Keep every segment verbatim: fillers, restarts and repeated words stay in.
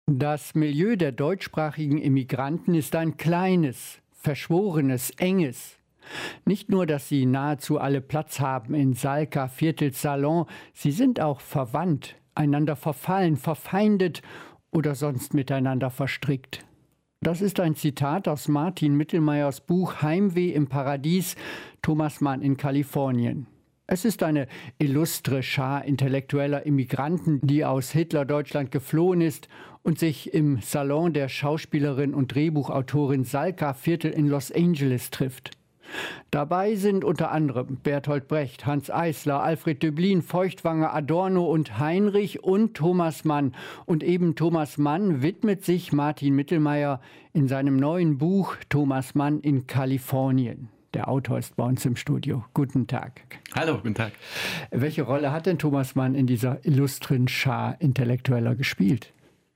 Das Milieu der deutschsprachigen Immigranten ist ein kleines, verschworenes, enges. Nicht nur, dass sie nahezu alle Platz haben in Salka, Viertels Salon, sie sind auch verwandt, einander verfallen, verfeindet oder sonst miteinander verstrickt. Das ist ein Zitat aus Martin Mittelmeiers Buch Heimweh im Paradies, Thomas Mann in Kalifornien. Es ist eine illustre Schar intellektueller Immigranten, die aus Hitler-Deutschland geflohen ist und sich im Salon der Schauspielerin und Drehbuchautorin Salka Viertel in Los Angeles trifft. Dabei sind unter anderem Bertolt Brecht, Hanns Eisler, Alfred Döblin, Feuchtwanger, Adorno und Heinrich und Thomas Mann. Und eben Thomas Mann widmet sich Martin Mittelmeier in seinem neuen Buch Thomas Mann in Kalifornien. Der Autor ist bei uns im Studio. Guten Tag. Hallo, guten Tag. Welche Rolle hat denn Thomas Mann in dieser illustren Schar Intellektueller gespielt?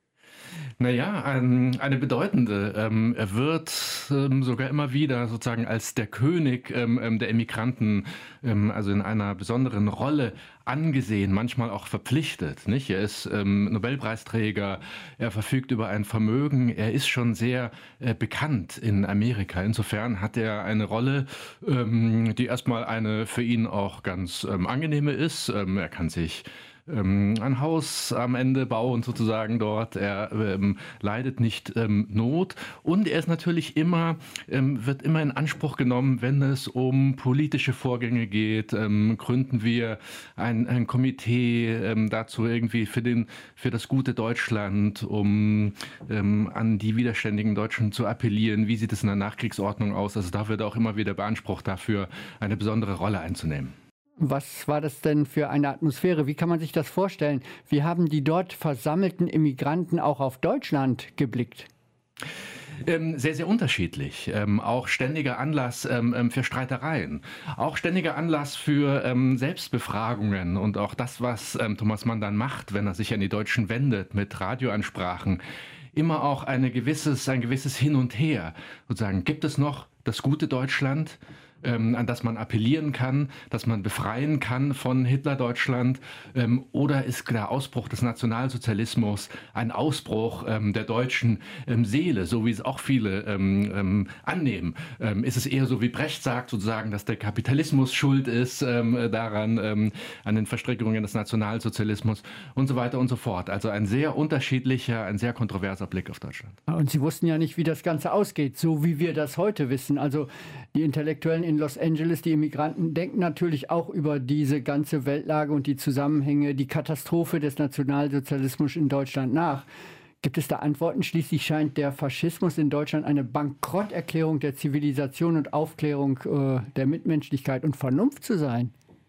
Naja, ein, eine bedeutende. Ähm, er wird ähm, sogar immer wieder sozusagen als der König ähm, der Immigranten, ähm, also in einer besonderen Rolle angesehen, manchmal auch verpflichtet. Nicht? Er ist ähm, Nobelpreisträger, er verfügt über ein Vermögen, er ist schon sehr äh, bekannt in Amerika. Insofern hat er eine Rolle, ähm, die erstmal eine für ihn auch ganz ähm, angenehme ist. Ähm, er kann sich Ähm, ein Haus am Ende bauen sozusagen dort. Er ähm, leidet nicht ähm, Not und er ist natürlich immer, ähm, wird immer in Anspruch genommen, wenn es um politische Vorgänge geht. Ähm, gründen wir ein, ein Komitee ähm, dazu irgendwie für, den, für das gute Deutschland, um ähm, an die widerständigen Deutschen zu appellieren. Wie sieht es in der Nachkriegsordnung aus? Also da wird auch immer wieder beansprucht, dafür eine besondere Rolle einzunehmen. Was war das denn für eine Atmosphäre? Wie kann man sich das vorstellen? Wie haben die dort versammelten Immigranten auch auf Deutschland geblickt? Ähm, sehr, sehr unterschiedlich. Ähm, auch ständiger Anlass ähm, für Streitereien. Auch ständiger Anlass für ähm, Selbstbefragungen. Und auch das, was ähm, Thomas Mann dann macht, wenn er sich an die Deutschen wendet mit Radioansprachen. Immer auch eine gewisses, ein gewisses Hin und Her. Sozusagen, gibt es noch das gute Deutschland, ähm, an das man appellieren kann, das man befreien kann von Hitler-Deutschland? Ähm, oder ist der Ausbruch des Nationalsozialismus ein Ausbruch ähm, der deutschen ähm, Seele, so wie es auch viele ähm, ähm, annehmen? Ähm, ist es eher so, wie Brecht sagt, sozusagen, dass der Kapitalismus schuld ist ähm, daran, ähm, an den Verstrickungen des Nationalsozialismus und so weiter und so fort? Also ein sehr unterschiedlicher, ein sehr kontroverser Blick auf Deutschland. Und Sie wussten ja nicht, wie das Ganze ausgeht, so wie wir das heute wissen. Also die Intellektuellen in Los Angeles, die Immigranten, denken natürlich auch über diese ganze Weltlage und die Zusammenhänge, die Katastrophe des Nationalsozialismus in Deutschland nach. Gibt es da Antworten? Schließlich scheint der Faschismus in Deutschland eine Bankrotterklärung der Zivilisation und Aufklärung äh, der Mitmenschlichkeit und Vernunft zu sein.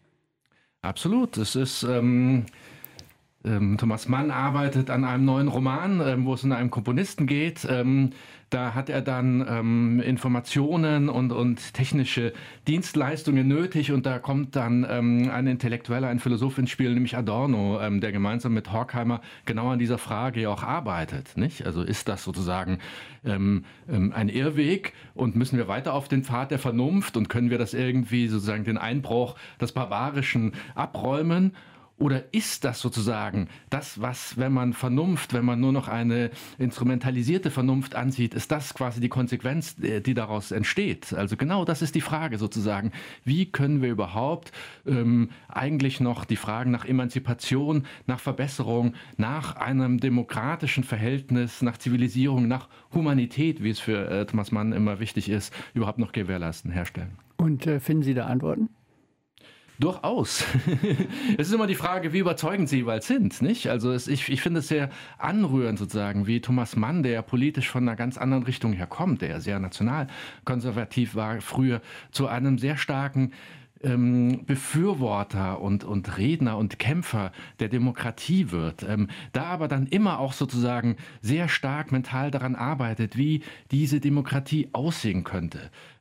Absolut. Es ist... Ähm Ähm, Thomas Mann arbeitet an einem neuen Roman, ähm, wo es um einen Komponisten geht. Ähm, da hat er dann ähm, Informationen und, und technische Dienstleistungen nötig und da kommt dann ähm, ein Intellektueller, ein Philosoph ins Spiel, nämlich Adorno, ähm, der gemeinsam mit Horkheimer genau an dieser Frage auch arbeitet. Nicht? Also ist das sozusagen ähm, ähm, ein Irrweg und müssen wir weiter auf den Pfad der Vernunft und können wir das irgendwie sozusagen den Einbruch des Barbarischen abräumen? Oder ist das sozusagen das, was, wenn man Vernunft, wenn man nur noch eine instrumentalisierte Vernunft ansieht, ist das quasi die Konsequenz, die daraus entsteht? Also genau das ist die Frage sozusagen. Wie können wir überhaupt ähm, eigentlich noch die Fragen nach Emanzipation, nach Verbesserung, nach einem demokratischen Verhältnis, nach Zivilisierung, nach Humanität, wie es für äh, Thomas Mann immer wichtig ist, überhaupt noch gewährleisten, herstellen? Und äh, finden Sie da Antworten? Durchaus. Es ist immer die Frage, wie überzeugend sie jeweils sind, nicht? Also es, ich, ich finde es sehr anrührend sozusagen, wie Thomas Mann, der ja politisch von einer ganz anderen Richtung herkommt, der ja sehr nationalkonservativ war, früher zu einem sehr starken ähm, Befürworter und, und Redner und Kämpfer der Demokratie wird, ähm, da aber dann immer auch sozusagen sehr stark mental daran arbeitet, wie diese Demokratie aussehen könnte.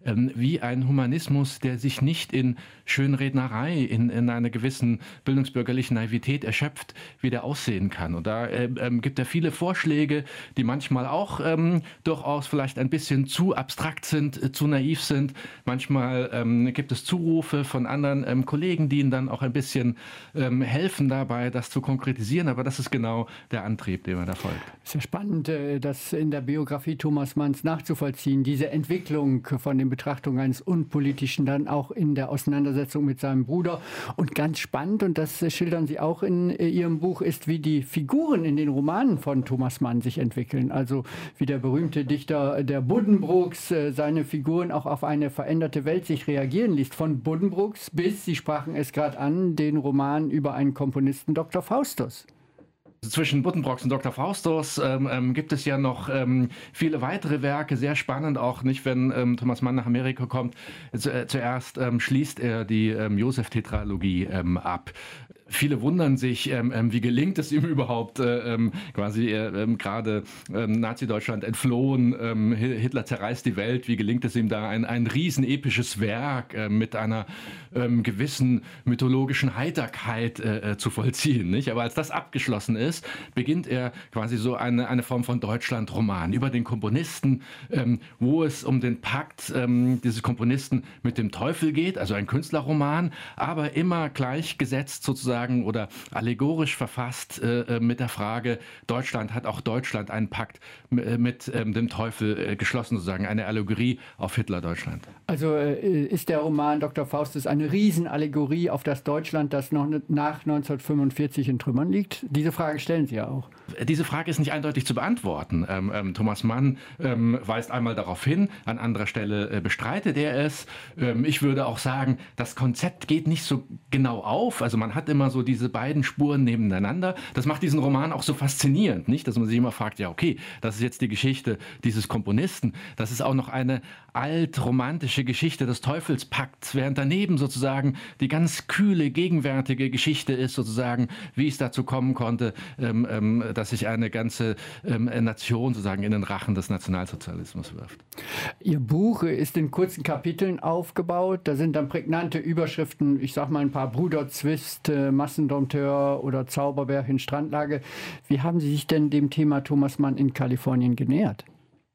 ähm, wie ein Humanismus, der sich nicht in Schönrednerei, in, in einer gewissen bildungsbürgerlichen Naivität erschöpft, wie der aussehen kann. Und da äh, ähm, gibt er viele Vorschläge, die manchmal auch ähm, durchaus vielleicht ein bisschen zu abstrakt sind, äh, zu naiv sind. Manchmal ähm, gibt es Zurufe von anderen ähm, Kollegen, die ihnen dann auch ein bisschen ähm, helfen dabei, das zu konkretisieren. Aber das ist genau der Antrieb, dem er da folgt. Sehr spannend, äh, das in der Biografie Thomas Manns nachzuvollziehen, diese Entwicklung von den Betrachtungen eines Unpolitischen dann auch in der Auseinandersetzung mit seinem Bruder. Und ganz spannend, und das schildern Sie auch in Ihrem Buch, ist, wie die Figuren in den Romanen von Thomas Mann sich entwickeln. Also wie der berühmte Dichter der Buddenbrooks seine Figuren auch auf eine veränderte Welt sich reagieren liest. Von Buddenbrooks bis, Sie sprachen es gerade an, den Roman über einen Komponisten, Doktor Faustus. Zwischen Buddenbrooks und Doktor Faustus ähm, ähm, gibt es ja noch ähm, viele weitere Werke, sehr spannend auch, nicht, wenn ähm, Thomas Mann nach Amerika kommt. Zu, äh, zuerst ähm, schließt er die ähm, Joseph-Tetralogie ähm, ab. Viele wundern sich, ähm, wie gelingt es ihm überhaupt, äh, ähm, quasi äh, ähm, gerade ähm, Nazi-Deutschland entflohen, ähm, Hitler zerreißt die Welt, wie gelingt es ihm da, ein, ein riesen episches Werk äh, mit einer ähm, gewissen mythologischen Heiterkeit äh, zu vollziehen. Nicht? Aber als das abgeschlossen ist, beginnt er quasi so eine, eine Form von Deutschland-Roman über den Komponisten, ähm, wo es um den Pakt ähm, dieses Komponisten mit dem Teufel geht, also ein Künstlerroman, aber immer gleichgesetzt sozusagen oder allegorisch verfasst äh, mit der Frage, Deutschland hat auch Deutschland einen Pakt mit, mit ähm, dem Teufel äh, geschlossen, sozusagen eine Allegorie auf Hitler-Deutschland. Also äh, ist der Roman Doktor Faustus eine Riesenallegorie auf das Deutschland, das noch nach neunzehnhundertfünfundvierzig in Trümmern liegt? Diese Frage stellen Sie ja auch. Diese Frage ist nicht eindeutig zu beantworten. Ähm, ähm, Thomas Mann ähm, weist einmal darauf hin, an anderer Stelle äh, bestreitet er es. Ähm, ich würde auch sagen, das Konzept geht nicht so genau auf. Also man hat immer so diese beiden Spuren nebeneinander. Das macht diesen Roman auch so faszinierend, nicht? Dass man sich immer fragt, ja okay, das ist jetzt die Geschichte dieses Komponisten. Das ist auch noch eine altromantische Geschichte des Teufelspakts, während daneben sozusagen die ganz kühle, gegenwärtige Geschichte ist, sozusagen, wie es dazu kommen konnte, ähm, ähm, dass sich eine ganze ähm, Nation sozusagen in den Rachen des Nationalsozialismus wirft. Ihr Buch ist in kurzen Kapiteln aufgebaut. Da sind dann prägnante Überschriften, ich sag mal ein paar Bruder Zwist, äh, Massendompteur oder Zauberberg in Strandlage. Wie haben Sie sich denn dem Thema Thomas Mann in Kalifornien genähert?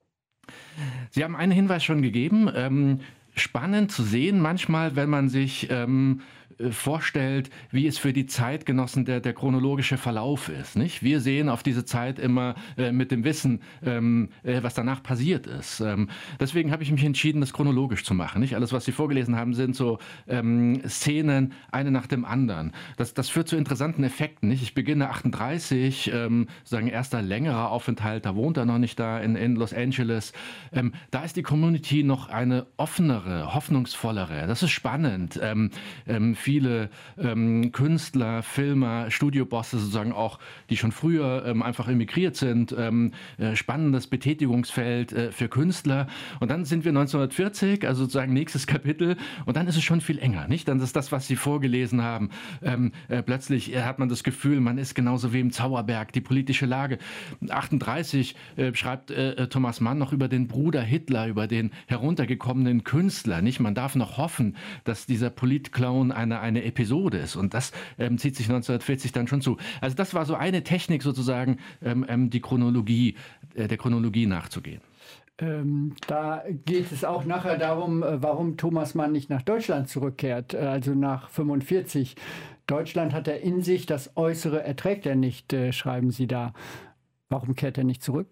Sie haben einen Hinweis schon gegeben. Ähm, spannend zu sehen manchmal, wenn man sich ähm, vorstellt, wie es für die Zeitgenossen der, der chronologische Verlauf ist. Nicht? Wir sehen auf diese Zeit immer äh, mit dem Wissen, ähm, äh, was danach passiert ist. Ähm, deswegen habe ich mich entschieden, das chronologisch zu machen. Nicht? Alles, was Sie vorgelesen haben, sind so ähm, Szenen, eine nach dem anderen. Das, das führt zu interessanten Effekten. Nicht? Ich beginne achtunddreißig, ähm, sozusagen erster längerer Aufenthalt, da wohnt er noch nicht da in, in Los Angeles. Ähm, da ist die Community noch eine offenere, hoffnungsvollere. Das ist spannend. Ähm, ähm, viele ähm, Künstler, Filmer, Studiobosse sozusagen auch, die schon früher ähm, einfach emigriert sind. Ähm, äh, spannendes Betätigungsfeld äh, für Künstler. Und dann sind wir neunzehnhundertvierzig, also sozusagen nächstes Kapitel. Und dann ist es schon viel enger, nicht? Dann ist das, was Sie vorgelesen haben. Ähm, äh, plötzlich äh, hat man das Gefühl, man ist genauso wie im Zauberberg. Die politische Lage. achtunddreißig äh, schreibt äh, Thomas Mann noch über den Bruder Hitler, über den heruntergekommenen Künstler, nicht? Man darf noch hoffen, dass dieser Politclown eine eine Episode ist. Und das ähm, zieht sich neunzehnhundertvierzig dann schon zu. Also das war so eine Technik sozusagen, ähm, die Chronologie, äh, der Chronologie nachzugehen. Ähm, da geht es auch nachher darum, warum Thomas Mann nicht nach Deutschland zurückkehrt, also nach fünfundvierzig. Deutschland hat er in sich, das Äußere erträgt er nicht, äh, schreiben Sie da. Warum kehrt er nicht zurück?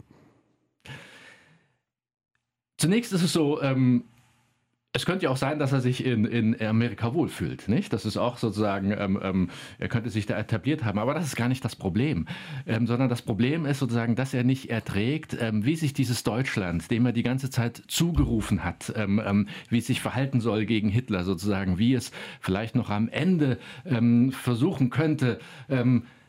Zunächst ist es so, ähm, es könnte ja auch sein, dass er sich in, in Amerika wohlfühlt, nicht? Das ist auch sozusagen, ähm, ähm, er könnte sich da etabliert haben, aber das ist gar nicht das Problem, ähm, sondern das Problem ist sozusagen, dass er nicht erträgt, ähm, wie sich dieses Deutschland, dem er die ganze Zeit zugerufen hat, ähm, ähm, wie es sich verhalten soll gegen Hitler sozusagen, wie es vielleicht noch am Ende ähm, versuchen könnte, ähm,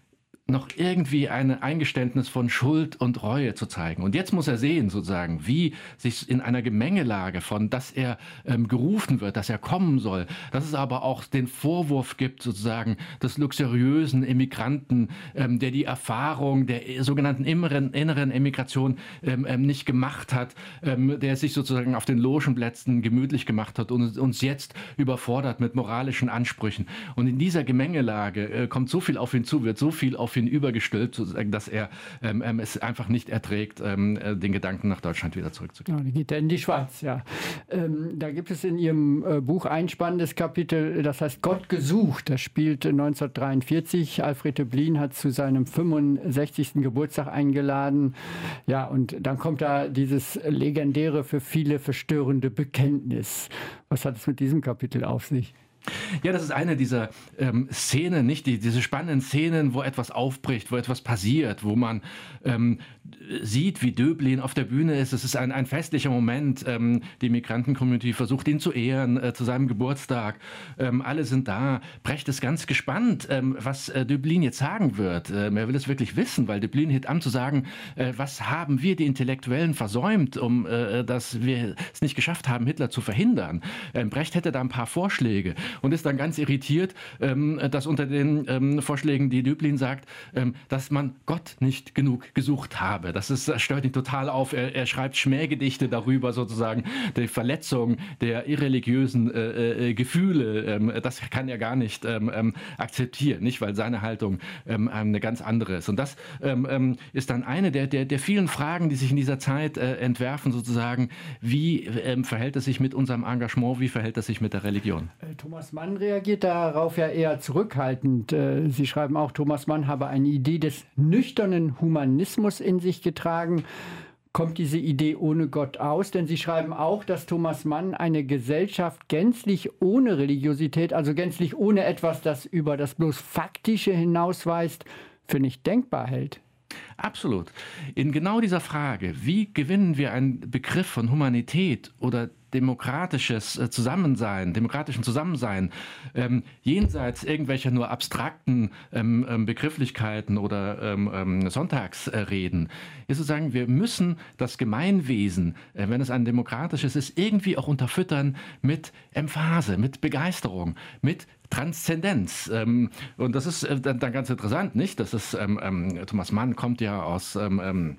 noch irgendwie ein Eingeständnis von Schuld und Reue zu zeigen. Und jetzt muss er sehen, sozusagen, wie sich in einer Gemengelage von, dass er ähm, gerufen wird, dass er kommen soll, dass es aber auch den Vorwurf gibt, sozusagen, des luxuriösen Immigranten, ähm, der die Erfahrung der sogenannten inneren, inneren Emigration ähm, ähm, nicht gemacht hat, ähm, der sich sozusagen auf den Logenplätzen gemütlich gemacht hat und uns jetzt überfordert mit moralischen Ansprüchen. Und in dieser Gemengelage äh, kommt so viel auf ihn zu, wird so viel auf ihn übergestülpt, sozusagen, dass er ähm, es einfach nicht erträgt, ähm, den Gedanken nach Deutschland wieder zurückzugehen. Ja, dann geht er in die Schweiz, ja. Ähm, da gibt es in Ihrem äh, Buch ein spannendes Kapitel, das heißt Gott gesucht. Das spielt neunzehnhundertdreiundvierzig. Alfred Döblin hat zu seinem fünfundsechzigsten Geburtstag eingeladen. Ja, und dann kommt da dieses legendäre, für viele verstörende Bekenntnis. Was hat es mit diesem Kapitel auf sich? Ja, das ist eine dieser ähm, Szenen, nicht die, diese spannenden Szenen, wo etwas aufbricht, wo etwas passiert, wo man ähm, sieht, wie Döblin auf der Bühne ist. Es ist ein, ein festlicher Moment. Ähm, die Migranten-Community versucht, ihn zu ehren äh, zu seinem Geburtstag. Ähm, alle sind da. Brecht ist ganz gespannt, ähm, was äh, Döblin jetzt sagen wird. Ähm, er will es wirklich wissen, weil Döblin hebt an zu sagen, äh, was haben wir, die Intellektuellen, versäumt, um äh, dass wir es nicht geschafft haben, Hitler zu verhindern. Ähm, Brecht hätte da ein paar Vorschläge. Und ist dann ganz irritiert, ähm, dass unter den ähm, Vorschlägen, die Döblin sagt, ähm, dass man Gott nicht genug gesucht habe. Das, ist, das stört ihn total auf. Er, er schreibt Schmähgedichte darüber, sozusagen, die Verletzung der irreligiösen äh, äh, Gefühle. Ähm, das kann er gar nicht ähm, akzeptieren, nicht? Weil seine Haltung ähm, eine ganz andere ist. Und das ähm, ist dann eine der, der, der vielen Fragen, die sich in dieser Zeit äh, entwerfen, sozusagen, wie ähm, verhält es sich mit unserem Engagement, wie verhält es sich mit der Religion? Thomas Mann reagiert darauf ja eher zurückhaltend. Sie schreiben auch, Thomas Mann habe eine Idee des nüchternen Humanismus in sich getragen. Kommt diese Idee ohne Gott aus? Denn Sie schreiben auch, dass Thomas Mann eine Gesellschaft gänzlich ohne Religiosität, also gänzlich ohne etwas, das über das bloß Faktische hinausweist, für nicht denkbar hält. Absolut. In genau dieser Frage, wie gewinnen wir einen Begriff von Humanität oder demokratisches Zusammensein, demokratischen Zusammensein, ähm, jenseits irgendwelcher nur abstrakten ähm, ähm, Begrifflichkeiten oder ähm, ähm, Sonntagsreden, ist sozusagen, wir müssen das Gemeinwesen, äh, wenn es ein demokratisches ist, irgendwie auch unterfüttern mit Emphase, mit Begeisterung, mit Transzendenz. Ähm, und das ist äh, dann, dann ganz interessant, nicht? Das ist, ähm, ähm, Thomas Mann kommt ja aus ähm, ähm,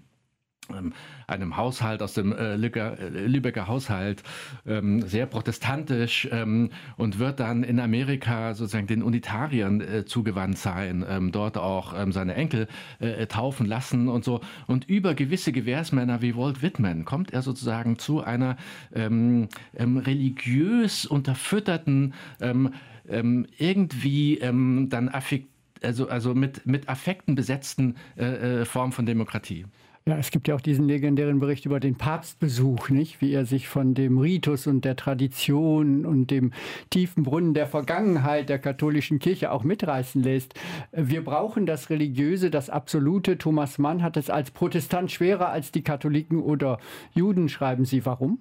einem Haushalt, aus dem äh, Lübecker, äh, Lübecker Haushalt, ähm, sehr protestantisch ähm, und wird dann in Amerika sozusagen den Unitariern äh, zugewandt sein, ähm, dort auch ähm, seine Enkel äh, taufen lassen und so. Und über gewisse Gewährsmänner wie Walt Whitman kommt er sozusagen zu einer ähm, ähm, religiös unterfütterten, ähm, ähm, irgendwie ähm, dann affekt, also, also mit, mit Affekten besetzten äh, äh, Form von Demokratie. Ja, es gibt ja auch diesen legendären Bericht über den Papstbesuch, nicht? Wie er sich von dem Ritus und der Tradition und dem tiefen Brunnen der Vergangenheit der katholischen Kirche auch mitreißen lässt. Wir brauchen das Religiöse, das Absolute. Thomas Mann hat es als Protestant schwerer als die Katholiken oder Juden. Schreiben Sie, warum?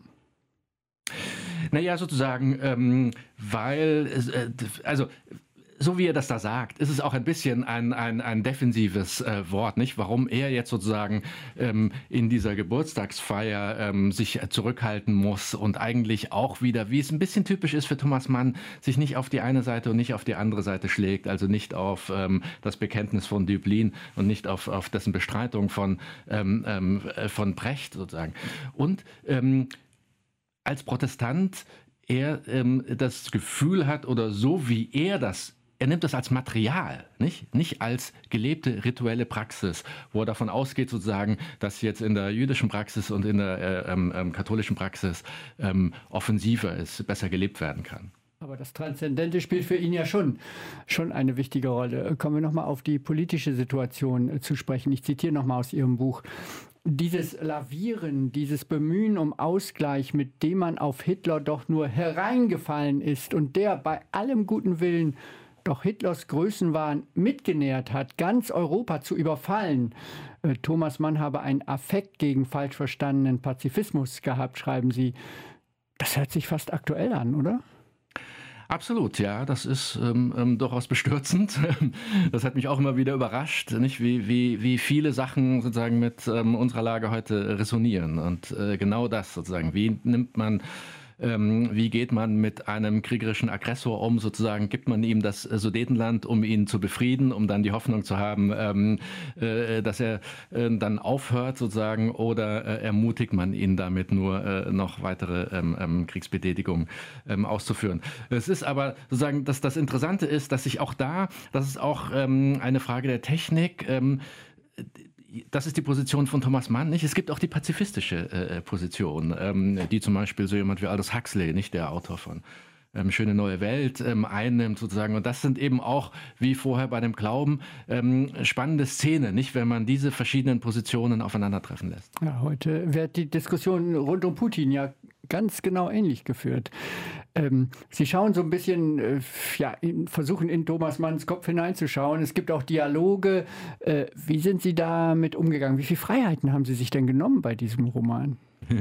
Naja, sozusagen, ähm, weil, äh, also so wie er das da sagt, ist es auch ein bisschen ein, ein, ein defensives äh, Wort, nicht? Warum er jetzt sozusagen ähm, in dieser Geburtstagsfeier ähm, sich zurückhalten muss und eigentlich auch wieder, wie es ein bisschen typisch ist für Thomas Mann, sich nicht auf die eine Seite und nicht auf die andere Seite schlägt, also nicht auf ähm, das Bekenntnis von Döblin und nicht auf, auf dessen Bestreitung von, ähm, ähm, von Brecht sozusagen. Und ähm, als Protestant er ähm, das Gefühl hat oder so wie er das Er nimmt das als Material, nicht? Nicht als gelebte rituelle Praxis, wo er davon ausgeht, sozusagen, dass jetzt in der jüdischen Praxis und in der äh, ähm, katholischen Praxis ähm, offensiver ist, besser gelebt werden kann. Aber das Transzendente spielt für ihn ja schon, schon eine wichtige Rolle. Kommen wir nochmal auf die politische Situation zu sprechen. Ich zitiere nochmal aus Ihrem Buch. Dieses Lavieren, dieses Bemühen um Ausgleich, mit dem man auf Hitler doch nur hereingefallen ist und der bei allem guten Willen doch Hitlers Größenwahn mitgenährt hat, ganz Europa zu überfallen. Äh, Thomas Mann habe einen Affekt gegen falsch verstandenen Pazifismus gehabt, schreiben Sie. Das hört sich fast aktuell an, oder? Absolut, ja, das ist ähm, ähm, durchaus bestürzend. Das hat mich auch immer wieder überrascht, nicht? Wie, wie, wie viele Sachen sozusagen mit ähm, unserer Lage heute resonieren. Und äh, genau das sozusagen, wie nimmt man Ähm, wie geht man mit einem kriegerischen Aggressor um, sozusagen, gibt man ihm das äh, Sudetenland, um ihn zu befrieden, um dann die Hoffnung zu haben, ähm, äh, dass er äh, dann aufhört, sozusagen, oder äh, ermutigt man ihn damit nur äh, noch weitere ähm, ähm, Kriegsbetätigung ähm, auszuführen. Es ist aber sozusagen, dass das Interessante ist, dass sich auch da, das ist auch ähm, eine Frage der Technik, ähm, das ist die Position von Thomas Mann, nicht? Es gibt auch die pazifistische äh, Position, ähm, die zum Beispiel so jemand wie Aldous Huxley, nicht der Autor von ähm, Schöne neue Welt, ähm, einnimmt sozusagen. Und das sind eben auch, wie vorher bei dem Glauben, ähm, spannende Szenen, nicht? Wenn man diese verschiedenen Positionen aufeinandertreffen lässt. Ja, heute wird die Diskussion rund um Putin ja ganz genau ähnlich geführt. Ähm, Sie schauen so ein bisschen, äh, ja, in, versuchen in Thomas Manns Kopf hineinzuschauen. Es gibt auch Dialoge. Äh, wie sind Sie damit umgegangen? Wie viele Freiheiten haben Sie sich denn genommen bei diesem Roman?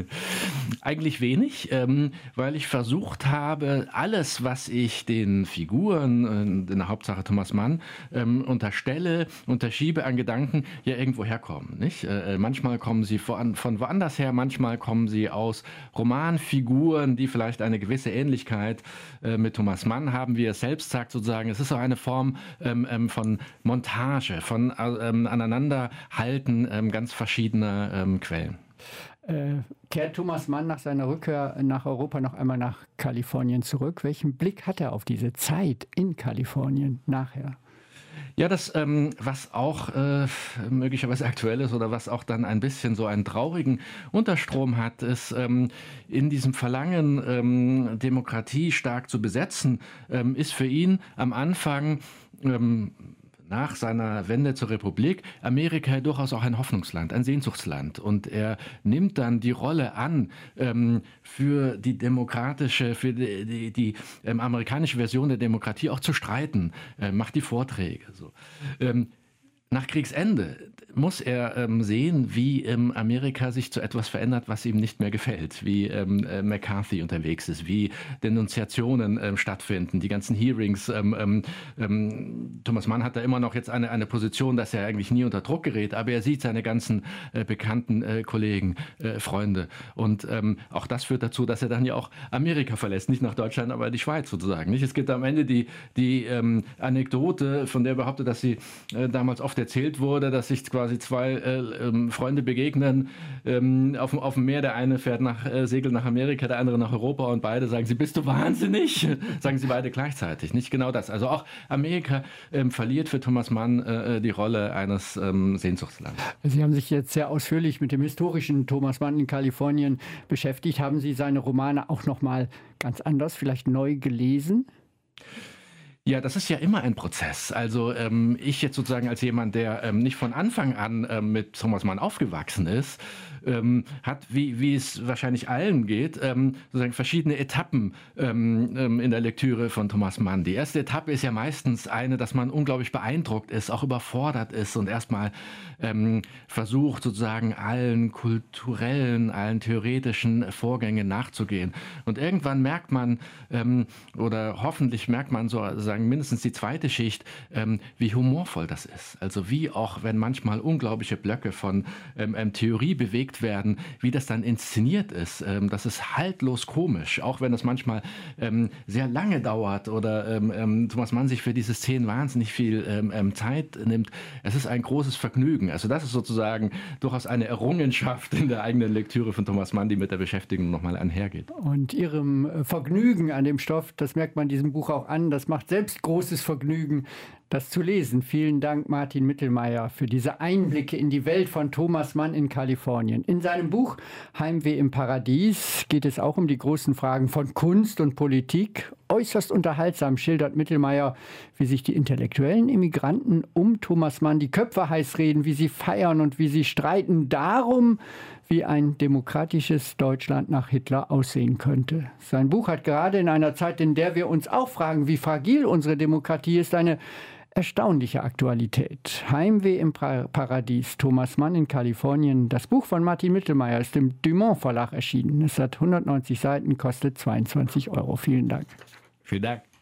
Eigentlich wenig, ähm, weil ich versucht habe, alles, was ich den Figuren, äh, in der Hauptsache Thomas Mann, ähm, unterstelle, unterschiebe an Gedanken, ja irgendwo herkommen. Nicht? Äh, manchmal kommen sie von, von woanders her, manchmal kommen sie aus Romanfiguren, die vielleicht eine gewisse Ähnlichkeit äh, mit Thomas Mann haben, wie er selbst sagt, sozusagen. Es ist auch eine Form ähm, ähm, von Montage, von äh, ähm, Aneinanderhalten ähm, ganz verschiedener ähm, Quellen. Äh, kehrt Thomas Mann nach seiner Rückkehr nach Europa noch einmal nach Kalifornien zurück? Welchen Blick hat er auf diese Zeit in Kalifornien nachher? Ja, das, ähm, was auch äh, möglicherweise aktuell ist oder was auch dann ein bisschen so einen traurigen Unterstrom hat, ist ähm, in diesem Verlangen, ähm, Demokratie stark zu besetzen, ähm, ist für ihn am Anfang ähm, nach seiner Wende zur Republik Amerika durchaus auch ein Hoffnungsland, ein Sehnsuchtsland. Und er nimmt dann die Rolle an, ähm, für die demokratische, für die, die, die ähm, amerikanische Version der Demokratie auch zu streiten, äh, macht die Vorträge. So. Ähm, Nach Kriegsende muss er ähm, sehen, wie ähm, Amerika sich zu etwas verändert, was ihm nicht mehr gefällt, wie ähm, äh, McCarthy unterwegs ist, wie Denunziationen ähm, stattfinden, die ganzen Hearings. Ähm, ähm, Thomas Mann hat da immer noch jetzt eine, eine Position, dass er eigentlich nie unter Druck gerät, aber er sieht seine ganzen äh, bekannten äh, Kollegen, äh, Freunde. Und ähm, auch das führt dazu, dass er dann ja auch Amerika verlässt, nicht nach Deutschland, aber die Schweiz sozusagen. Nicht? Es gibt am Ende die, die ähm, Anekdote, von der er behauptet, dass sie äh, damals oft erzählt wurde, dass sich quasi zwei äh, ähm, Freunde begegnen ähm, auf, auf dem Meer. Der eine fährt nach, äh, segelt nach Amerika, der andere nach Europa und beide sagen sie, bist du wahnsinnig? Sagen sie beide gleichzeitig. Nicht genau das. Also auch Amerika ähm, verliert für Thomas Mann äh, die Rolle eines ähm, Sehnsuchtslandes. Sie haben sich jetzt sehr ausführlich mit dem historischen Thomas Mann in Kalifornien beschäftigt. Haben Sie seine Romane auch noch mal ganz anders, vielleicht neu gelesen? Ja, das ist ja immer ein Prozess. Also ähm, ich jetzt sozusagen als jemand, der ähm, nicht von Anfang an ähm, mit Thomas Mann aufgewachsen ist, ähm, hat, wie, wie es wahrscheinlich allen geht, ähm, sozusagen verschiedene Etappen ähm, ähm, in der Lektüre von Thomas Mann. Die erste Etappe ist ja meistens eine, dass man unglaublich beeindruckt ist, auch überfordert ist und erstmal ähm, versucht, sozusagen allen kulturellen, allen theoretischen Vorgängen nachzugehen. Und irgendwann merkt man, ähm, oder hoffentlich merkt man so, sagen mindestens die zweite Schicht, ähm, wie humorvoll das ist. Also wie auch, wenn manchmal unglaubliche Blöcke von ähm, Theorie bewegt werden, wie das dann inszeniert ist. Ähm, das ist haltlos komisch, auch wenn es manchmal ähm, sehr lange dauert oder ähm, ähm, Thomas Mann sich für diese Szenen wahnsinnig viel ähm, Zeit nimmt. Es ist ein großes Vergnügen. Also das ist sozusagen durchaus eine Errungenschaft in der eigenen Lektüre von Thomas Mann, die mit der Beschäftigung nochmal einhergeht. Und Ihrem Vergnügen an dem Stoff, das merkt man diesem Buch auch an, das macht selbst großes Vergnügen, das zu lesen. Vielen Dank, Martin Mittelmeier, für diese Einblicke in die Welt von Thomas Mann in Kalifornien. In seinem Buch Heimweh im Paradies geht es auch um die großen Fragen von Kunst und Politik. Äußerst unterhaltsam schildert Mittelmeier, wie sich die intellektuellen Immigranten um Thomas Mann die Köpfe heiß reden, wie sie feiern und wie sie streiten darum, wie ein demokratisches Deutschland nach Hitler aussehen könnte. Sein Buch hat gerade in einer Zeit, in der wir uns auch fragen, wie fragil unsere Demokratie ist, eine erstaunliche Aktualität. Heimweh im Paradies, Thomas Mann in Kalifornien. Das Buch von Martin Mittelmeier ist im Dumont Verlag erschienen. Es hat hundertneunzig Seiten, kostet zweiundzwanzig Euro. Vielen Dank. Vielen Dank.